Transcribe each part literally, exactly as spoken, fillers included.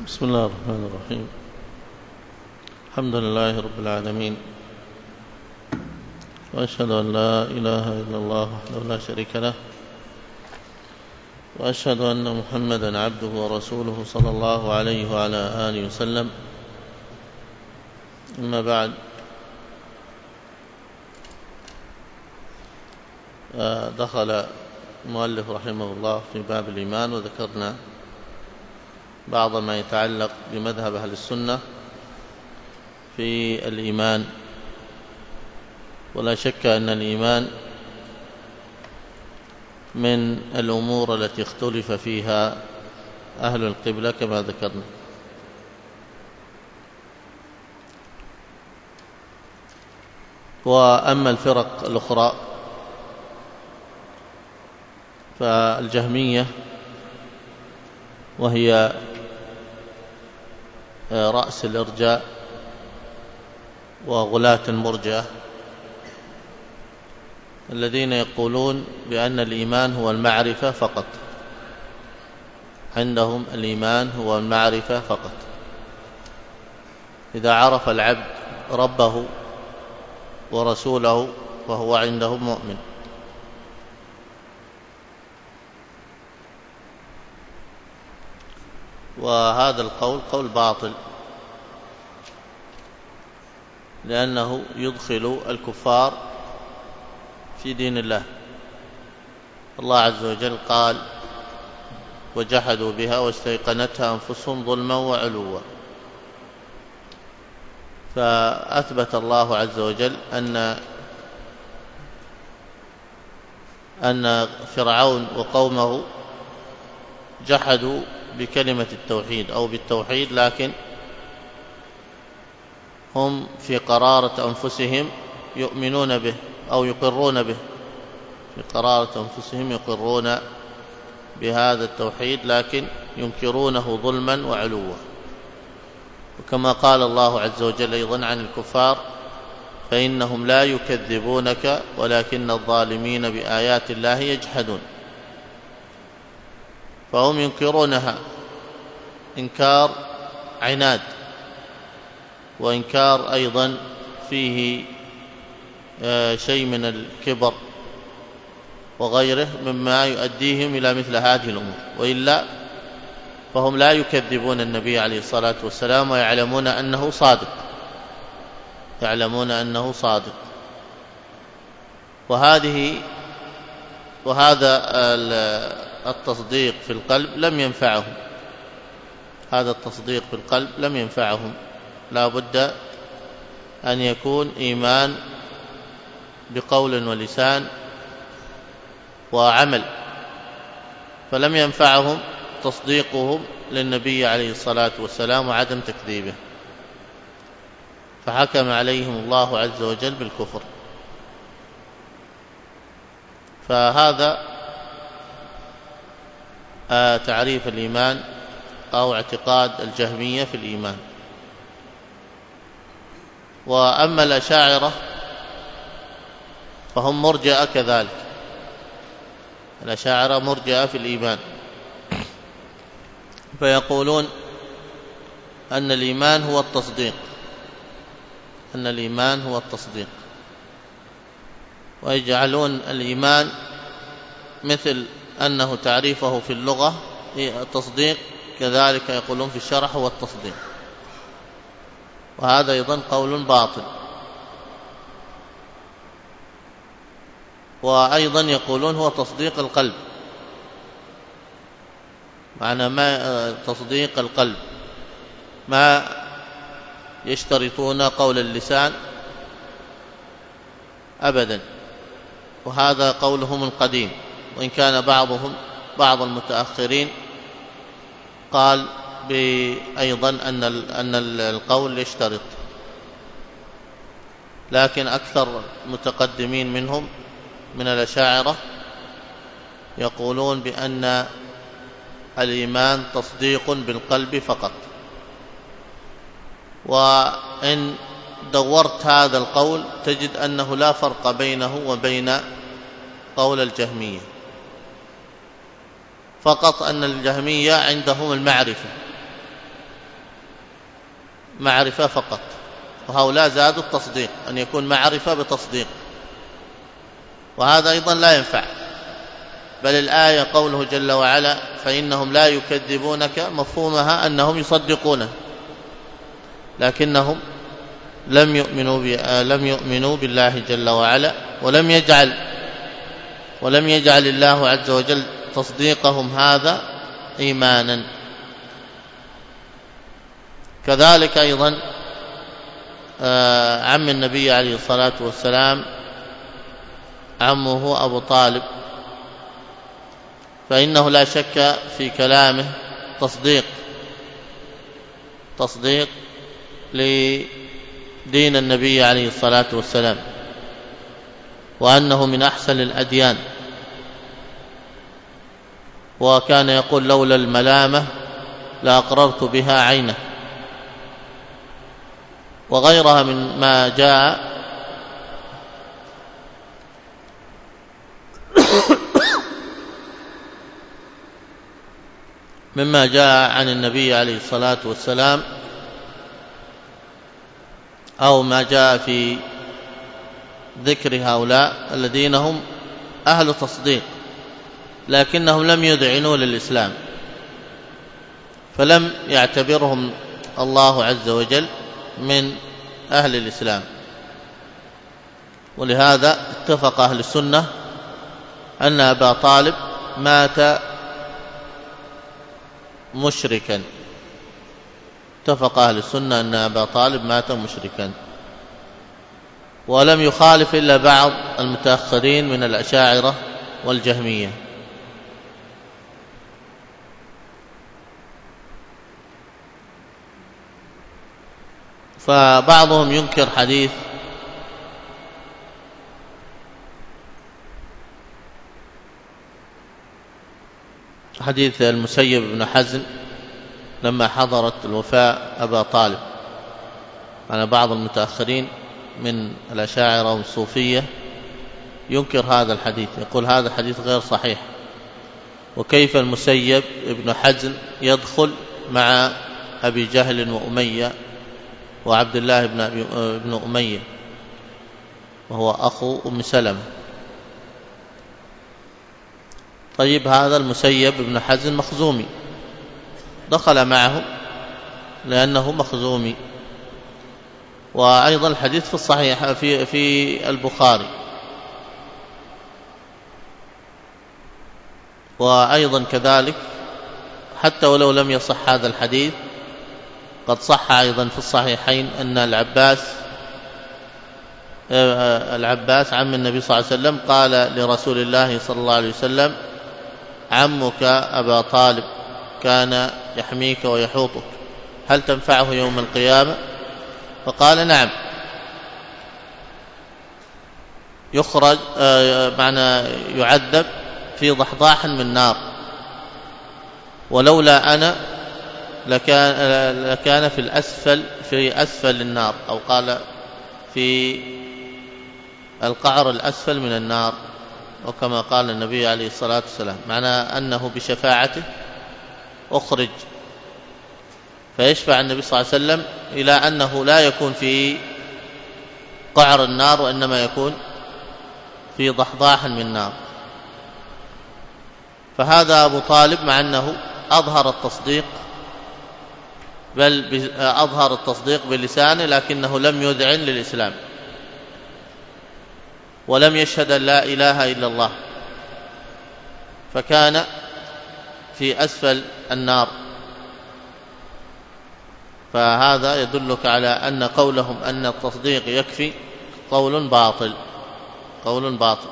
بسم الله الرحمن الرحيم. الحمد لله رب العالمين، وأشهد أن لا إله إلا الله وحده لا شريك له، وأشهد أن محمدا عبده ورسوله صلى الله عليه وعلى آله وسلم. أما بعد، دخل المؤلف رحمه الله في باب الإيمان، وذكرنا بعض ما يتعلق بمذهب أهل السنة في الإيمان. ولا شك أن الإيمان من الأمور التي اختلف فيها أهل القبلة كما ذكرنا. وأما الفرق الأخرى فالجهمية، وهي رأس الإرجاء وغلاة المرجئة، الذين يقولون بأن الإيمان هو المعرفة فقط. عندهم الإيمان هو المعرفة فقط، إذا عرف العبد ربه ورسوله فهو عندهم مؤمن. وهذا القول قول باطل، لأنه يدخل الكفار في دين الله. الله عز وجل قال: وجحدوا بها واستيقنتها أنفسهم ظلما وعلوا. فأثبت الله عز وجل أن أن فرعون وقومه جحدوا بكلمة التوحيد أو بالتوحيد، لكن هم في قرارة أنفسهم يؤمنون به أو يقرون به، في قرارة أنفسهم يقرون بهذا التوحيد، لكن ينكرونه ظلما وعلوا. وكما قال الله عز وجل أيضا عن الكفار: فإنهم لا يكذبونك ولكن الظالمين بآيات الله يجحدون. فهم ينكرونها إنكار عناد، وإنكار أيضا فيه شيء من الكبر وغيره مما يؤديهم إلى مثل هذه الأمور. وإلا فهم لا يكذبون النبي عليه الصلاة والسلام، ويعلمون أنه صادق، يعلمون أنه صادق. وهذه وهذا التصديق في القلب لم ينفعهم، هذا التصديق في القلب لم ينفعهم، لا بد أن يكون إيمان بقول ولسان وعمل. فلم ينفعهم تصديقهم للنبي عليه الصلاة والسلام وعدم تكذيبه، فحكم عليهم الله عز وجل بالكفر. فهذا تعريف الإيمان أو اعتقاد الجهمية في الإيمان. وأما الأشاعرة فهم مرجئة كذلك، الأشاعرة مرجئة في الإيمان، فيقولون أن الإيمان هو التصديق، أن الإيمان هو التصديق، ويجعلون الإيمان مثل أنه تعريفه في اللغة التصديق، كذلك يقولون في الشرع هو التصديق. وهذا أيضا قول باطل. وأيضا يقولون هو تصديق القلب، معنى ما تصديق القلب، ما يشترطون قول اللسان أبدا. وهذا قولهم القديم، وإن كان بعضهم بعض المتأخرين قال أيضا أن أن القول يشترط، لكن أكثر المتقدمين منهم من الأشاعرة يقولون بأن الإيمان تصديق بالقلب فقط. وإن دورت هذا القول تجد أنه لا فرق بينه وبين قول الجهمية، فقط أن الجهمية عندهم المعرفة معرفة فقط، وهؤلاء زادوا التصديق أن يكون معرفة بتصديق، وهذا أيضا لا ينفع. بل الآية قوله جل وعلا فإنهم لا يكذبونك مفهومها أنهم يصدقونه، لكنهم لم يؤمنوا, لم يؤمنوا بالله جل وعلا، ولم يجعل ولم يجعل الله عز وجل تصديقهم هذا إيمانا. كذلك أيضا عم النبي عليه الصلاة والسلام عمه أبو طالب، فإنه لا شك في كلامه تصديق تصديق لدين النبي عليه الصلاة والسلام، وأنه من أحسن الأديان. وكان يقول لولا الملامة لأقررت بها عينه، وغيرها من ما جاء مما جاء عن النبي عليه الصلاة والسلام، أو ما جاء في ذكر هؤلاء الذين هم أهل تصديق لكنهم لم يذعنوا للإسلام، فلم يعتبرهم الله عز وجل من أهل الإسلام. ولهذا اتفق أهل السنة أن أبا طالب مات مشركا، اتفق أهل السنة أن أبا طالب مات مشركا، ولم يخالف إلا بعض المتأخرين من الأشاعرة والجهمية. فبعضهم ينكر حديث حديث المسيب بن حزن لما حضرت الوفاة أبا طالب. أنا بعض المتأخرين من الأشاعرة والصوفية ينكر هذا الحديث، يقول هذا الحديث غير صحيح، وكيف المسيب بن حزن يدخل مع أبي جهل وأمية وعبد الله بن, بن أمية وهو أخو أم سلمة. طيب هذا المسيب بن حزن مخزومي، دخل معه لأنه مخزومي. وأيضا الحديث في الصحيح في, في البخاري. وأيضا كذلك حتى ولو لم يصح هذا الحديث قد صح أيضا في الصحيحين أن العباس العباس عم النبي صلى الله عليه وسلم قال لرسول الله صلى الله عليه وسلم عمك أبا طالب كان يحميك ويحوطك، هل تنفعه يوم القيامة؟ فقال نعم، يخرج معنى يعذب في ضحضاح من نار، ولولا أنا لكان, لكان في الأسفل في أسفل النار، أو قال في القعر الأسفل من النار، وكما قال النبي عليه الصلاة والسلام معنى أنه بشفاعته أخرج، فيشفع النبي صلى الله عليه وسلم إلى أنه لا يكون في قعر النار وإنما يكون في ضحضاح من نار. فهذا أبو طالب مع أنه أظهر التصديق، بل أظهر التصديق بلسانه، لكنه لم يذعن للإسلام ولم يشهد أن لا إله إلا الله، فكان في أسفل النار. فهذا يدلك على أن قولهم أن التصديق يكفي قول باطل قول باطل.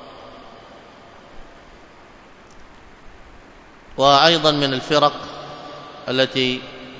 وأيضا من الفرق التي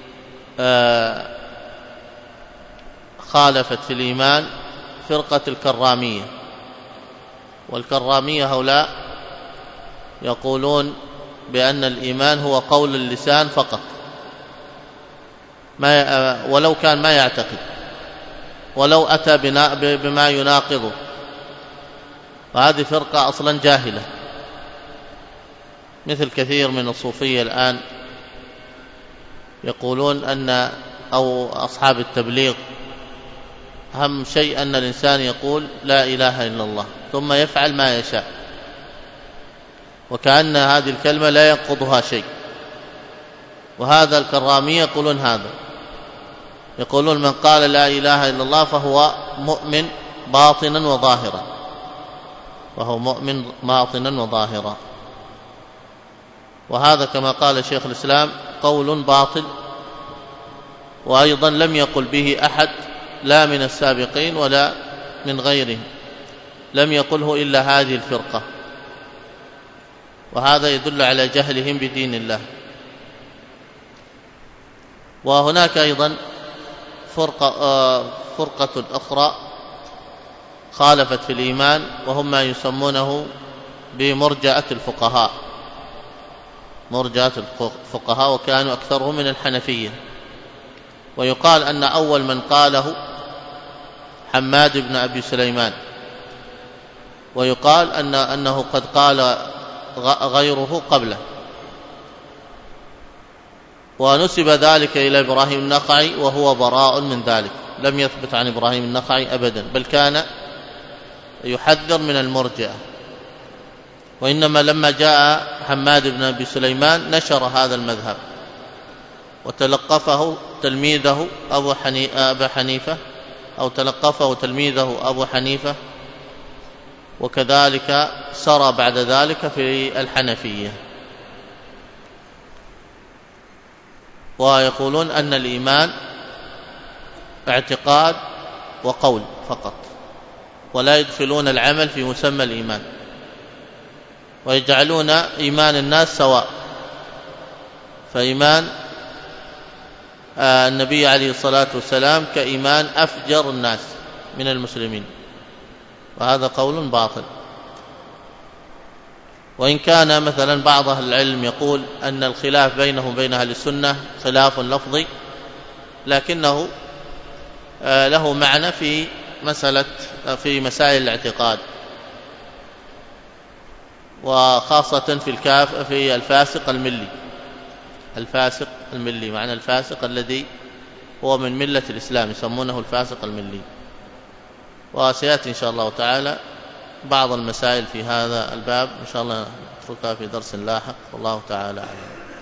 خالفت في الإيمان فرقة الكرامية. والكرامية هؤلاء يقولون بأن الإيمان هو قول اللسان فقط، ما ولو كان ما يعتقد، ولو أتى بما يناقضه. وهذه فرقة أصلا جاهلة، مثل كثير من الصوفية الآن يقولون أن أو أصحاب التبليغ، أهم شيء أن الإنسان يقول لا إله إلا الله ثم يفعل ما يشاء، وكأن هذه الكلمة لا ينقضها شيء. وهذا الكرامية يقولون هذا، يقولون من قال لا إله إلا الله فهو مؤمن باطنا وظاهرا، وهو مؤمن باطنا وظاهرا. وهذا كما قال شيخ الإسلام قول باطل، وأيضا لم يقل به أحد لا من السابقين ولا من غيرهم، لم يقله إلا هذه الفرقة، وهذا يدل على جهلهم بدين الله. وهناك أيضا فرقة, فرقة أخرى خالفت في الإيمان، وهم ما يسمونه بمرجئة الفقهاء، مرجئة الفقهاء، وكانوا أكثرهم من الحنفية. ويقال أن أول من قاله حماد بن أبي سليمان، ويقال أن أنه قد قال غيره قبله، ونسب ذلك إلى إبراهيم النخعي وهو براء من ذلك، لم يثبت عن إبراهيم النخعي أبدا، بل كان يحذر من المرجئة. وإنما لما جاء حماد بن أبي سليمان نشر هذا المذهب، وتلقفه تلميذه أبو حنيفة أو تلقفه تلميذه أبو حنيفة، وكذلك سرى بعد ذلك في الحنفية. ويقولون أن الإيمان اعتقاد وقول فقط، ولا يدخلون العمل في مسمى الإيمان، ويجعلون إيمان الناس سواء، فإيمان النبي عليه الصلاة والسلام كإيمان أفجر الناس من المسلمين، وهذا قول باطل. وإن كان مثلا بعض أهل العلم يقول أن الخلاف بينهم وبين أهل السنة خلاف لفظي، لكنه له معنى في مسألة في مسائل الاعتقاد، وخاصة في الكاف في الفاسق الملي، الفاسق الملي معنى الفاسق الذي هو من ملة الإسلام، يسمونه الفاسق الملي. وسيأتي إن شاء الله تعالى بعض المسائل في هذا الباب إن شاء الله نتركها في درس لاحق، والله تعالى أعلم.